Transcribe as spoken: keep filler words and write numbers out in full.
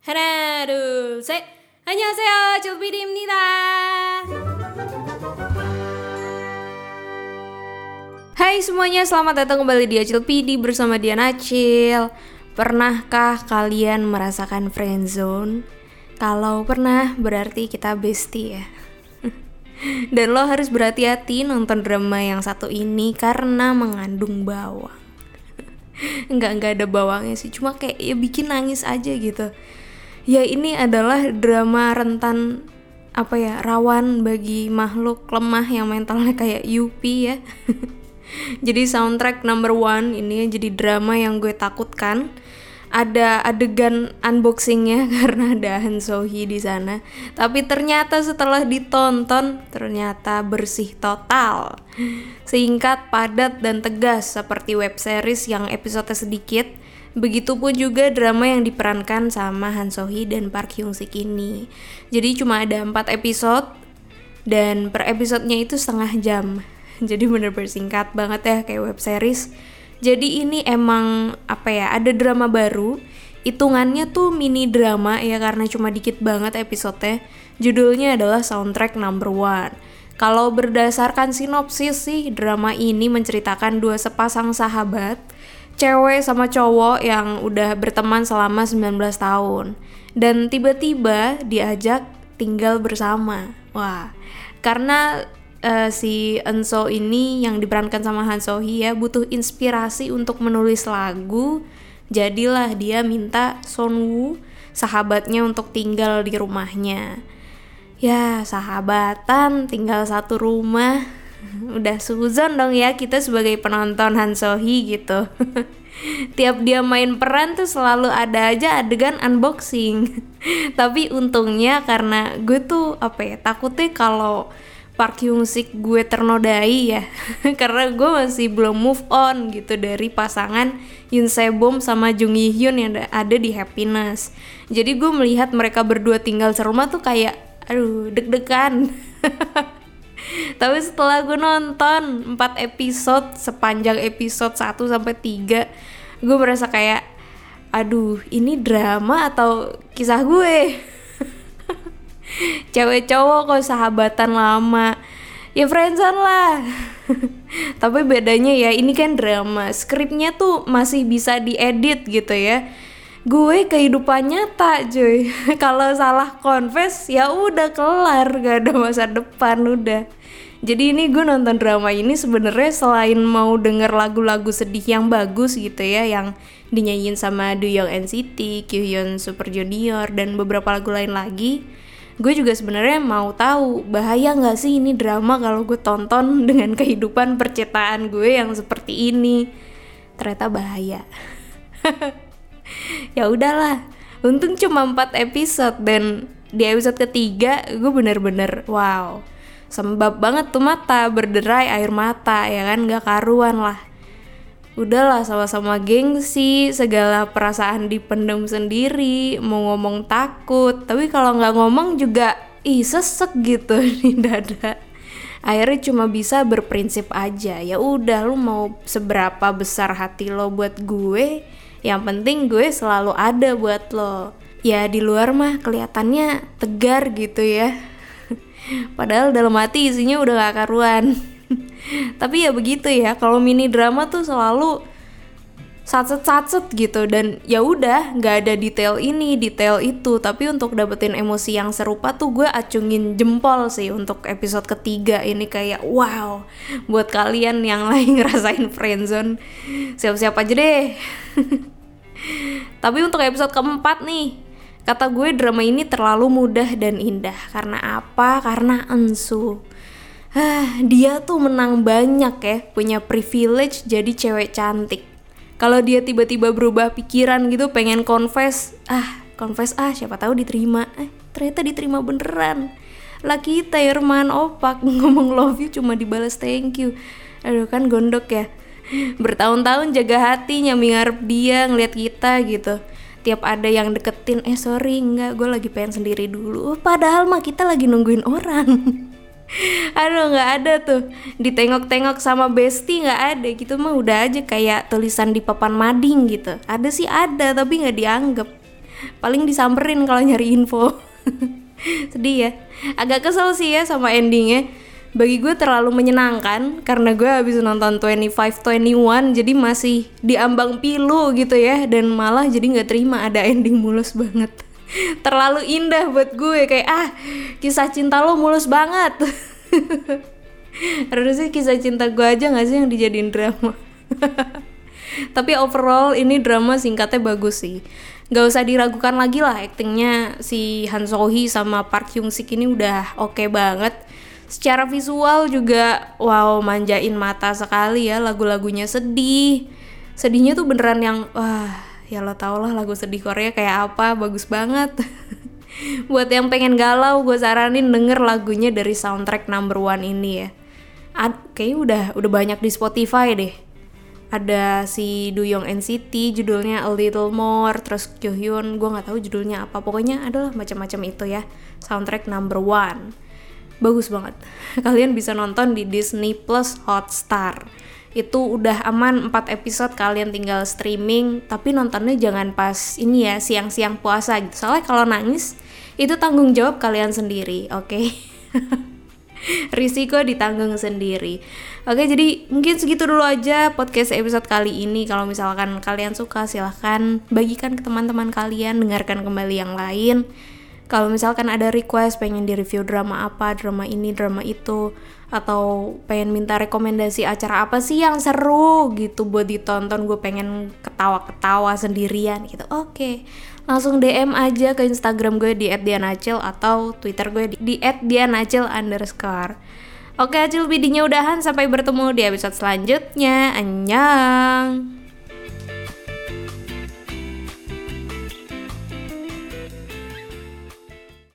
하나, 둘, 셋. 안녕하세요, 조비리입니다. Hai semuanya, selamat datang kembali di Acil P D bersama Dian Acil. Pernahkah kalian merasakan friendzone? Kalau pernah, berarti kita bestie ya. Dan lo harus berhati-hati nonton drama yang satu ini karena mengandung bawang. Enggak, enggak ada bawangnya sih, cuma kayak ya bikin nangis aja gitu. Ya ini adalah drama rentan apa ya, rawan bagi makhluk lemah yang mentalnya kayak Yupi ya. Jadi soundtrack number one ini jadi drama yang gue takutkan. Ada adegan unboxingnya karena ada Han So Hee di sana. Tapi ternyata setelah ditonton ternyata bersih total. Singkat, padat dan tegas seperti web series yang episode sedikit. Begitupun juga drama yang diperankan sama Han So Hee dan Park Hyung Sik ini. Jadi cuma ada empat episode dan per episodenya itu setengah jam. Jadi bener-bener singkat banget ya kayak web series. Jadi ini emang apa ya, ada drama baru. Hitungannya tuh mini drama ya karena cuma dikit banget episodenya. Judulnya adalah Soundtrack Number One. Kalau berdasarkan sinopsis sih, drama ini menceritakan dua sepasang sahabat, cewek sama cowok yang udah berteman selama sembilan belas tahun dan tiba-tiba diajak tinggal bersama. Wah, karena uh, si Enso ini yang diperankan sama Han So Hee ya butuh inspirasi untuk menulis lagu. Jadilah dia minta Son Woo, sahabatnya, untuk tinggal di rumahnya. Ya, sahabatan tinggal satu rumah. Udah suzon dong ya kita sebagai penonton Han So Hee gitu. Tiap dia main peran tuh selalu ada aja adegan unboxing. Tapi untungnya karena gue tuh apa ya, takutnya kalau Park Hyung Sik gue ternodai ya. Karena gue masih belum move on gitu dari pasangan Yoon Se Bom sama Jung Yi Hyun yang ada di Happiness. Jadi gue melihat mereka berdua tinggal serumah tuh kayak aduh deg-degan. Tapi setelah gue nonton empat episode sepanjang episode satu sampai tiga, gue merasa kayak aduh ini drama atau kisah gue. Cewek cowok kok sahabatan lama, ya friendzone lah. Tapi bedanya ya ini kan drama, skripnya tuh masih bisa diedit gitu ya. Gue kehidupan nyata cuy. Kalau salah confess ya udah kelar, gak ada masa depan udah. Jadi ini gue nonton drama ini sebenarnya selain mau denger lagu-lagu sedih yang bagus gitu ya, yang dinyanyiin sama Do Young N C T, Kyuhyun Super Junior dan beberapa lagu lain lagi, gue juga sebenarnya mau tahu bahaya nggak sih ini drama kalau gue tonton dengan kehidupan percintaan gue yang seperti ini. Ternyata bahaya. Ya udahlah, untung cuma empat episode dan di episode ketiga gue bener-bener wow, sembab banget tuh mata, berderai air mata ya kan, gak karuan lah. Udahlah, sama-sama gengsi, segala perasaan dipendam sendiri, mau ngomong takut, tapi kalau gak ngomong juga ih sesek gitu di dada. Akhirnya cuma bisa berprinsip aja, ya udah lu mau seberapa besar hati lo buat gue, yang penting gue selalu ada buat lo. Ya di luar mah kelihatannya tegar gitu ya. Padahal dalam hati isinya udah gak karuan. Tapi ya begitu ya, kalau mini drama tuh selalu satset-satset gitu. Dan ya udah gak ada detail ini, detail itu. Tapi untuk dapetin emosi yang serupa tuh gue acungin jempol sih untuk episode ketiga ini. Kayak wow, buat kalian yang lagi ngerasain friendzone, siap-siap aja deh. Tapi untuk episode keempat nih, kata gue drama ini terlalu mudah dan indah. Karena apa? Karena Ensu. Ah, dia tuh menang banyak ya, punya privilege jadi cewek cantik. Kalau dia tiba-tiba berubah pikiran gitu, pengen confess, ah confess ah siapa tahu diterima. Eh ternyata diterima beneran. Lah kita Herman opak ngomong love you cuma dibalas thank you. Aduh kan gondok ya. Bertahun-tahun jaga hati nyambi ngarep dia ngeliat kita gitu. Tiap ada yang deketin, eh sorry enggak, gue lagi pengen sendiri dulu. Padahal mah kita lagi nungguin orang. Aduh gak ada tuh, ditengok-tengok sama bestie gak ada gitu mah, udah aja kayak tulisan di papan mading gitu. Ada sih ada tapi gak dianggap. Paling disamperin kalau nyari info. Sedih ya. Agak kesel sih ya sama endingnya. Bagi gue terlalu menyenangkan karena gue habis nonton twenty-five twenty-one, jadi masih diambang pilu gitu ya, dan malah jadi nggak terima ada ending mulus banget. Terlalu indah buat gue, kayak ah kisah cinta lo mulus banget. Harusnya kisah cinta gue aja nggak sih yang dijadiin drama. Tapi overall ini drama singkatnya bagus sih. Gak usah diragukan lagi lah, aktingnya si Han So Hee sama Park Hyung Sik ini udah oke okay banget. Secara visual juga wow, manjain mata sekali ya, lagu-lagunya sedih. Sedihnya tuh beneran yang wah, ya lo tau lah lagu sedih Korea kayak apa, bagus banget. Buat yang pengen galau, gue saranin denger lagunya dari soundtrack number one ini ya. Ad, kayaknya udah udah banyak di Spotify deh. Ada si Doyoung N C T judulnya A Little More, terus Kyohyun gue nggak tahu judulnya apa, pokoknya adalah macam-macam itu ya, soundtrack number one. Bagus banget. Kalian bisa nonton di Disney Plus Hotstar. Itu udah aman empat episode, kalian tinggal streaming, tapi nontonnya jangan pas ini ya, siang-siang puasa gitu. Soalnya kalau nangis itu tanggung jawab kalian sendiri, oke? Okay? Risiko ditanggung sendiri. Oke, jadi mungkin segitu dulu aja podcast episode kali ini. Kalau misalkan kalian suka, silahkan bagikan ke teman-teman kalian, dengarkan kembali yang lain. Kalau misalkan ada request pengen di-review drama apa, drama ini, drama itu, atau pengen minta rekomendasi acara apa sih yang seru gitu buat ditonton, gue pengen ketawa-ketawa sendirian gitu, oke, langsung D M aja ke Instagram gue di et dianacil atau Twitter gue di et dianacil underscore. Oke, Acil bidinya udahan, sampai bertemu di episode selanjutnya. Annyeong.